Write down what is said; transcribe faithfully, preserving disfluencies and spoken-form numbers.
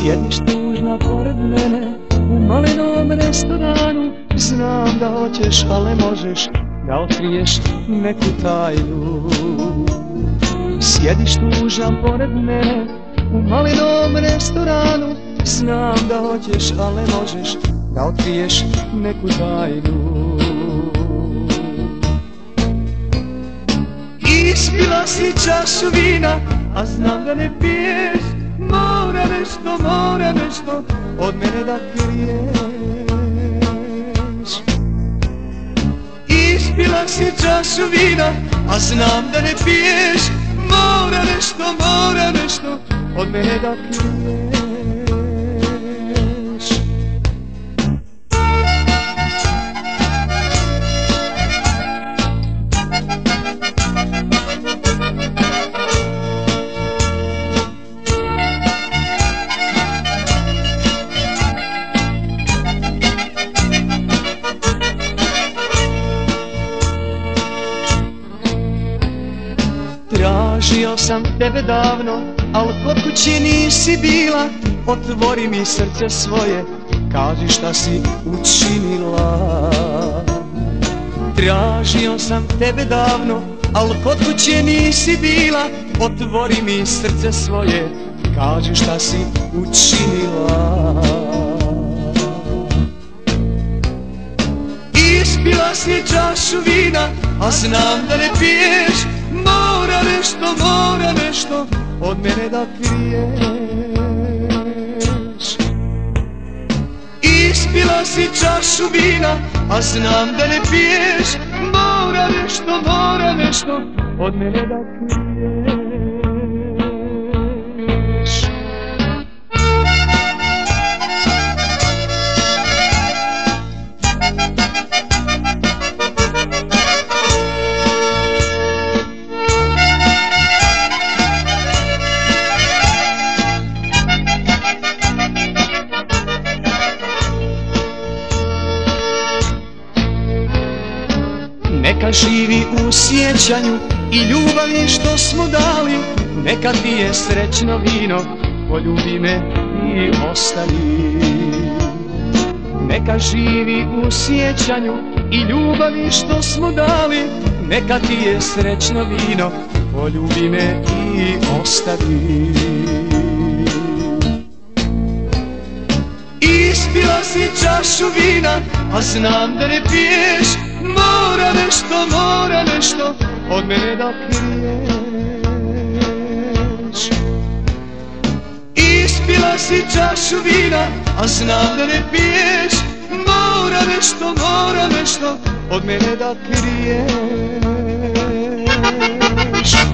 Sjediš tužna pored mene u malenom restoranu. Znam da hoćeš, ali ne možeš da otkriješ neku tajnu. Sjediš tužan pored mene u malenom restoranu. Znam da hoćeš, ali ne možeš da otkriješ neku tajnu. Ispila si čašu vina, a znam da ne piješ. Mora nešto, mora nešto od mene da kriješ. Ispila si čašu vina, a znam da ne piješ. Mora nešto, mora nešto od mene da kriješ. Tražio sam tebe davno, al kod kuće nisi bila. Otvori mi srce svoje, kaži šta si učinila. Tražio sam tebe davno, al kod kuće nisi bila. Otvori mi srce svoje, kaži šta si učinila. Ispila si čašu vina, a znam da ne piješ. Mora nešto, mora nešto od mene da kriješ. Ispila si čašu vina, a znam da ne piješ. Mora nešto, mora nešto od mene da kriješ. Neka živi u sjećanju i ljubavi što smo dali. Neka ti je srećno vino, poljubi me i ostavi. Neka živi u sjećanju i ljubavi što smo dali. Neka ti je srećno vino, poljubi me i ostavi. Ispila si čašu vina, a znam da ne piješ. Mora nešto, mora nešto od mene da kriješ. Ispila si čašu vina, a znam da ne piješ. Mora nešto, mora nešto od mene da kriješ.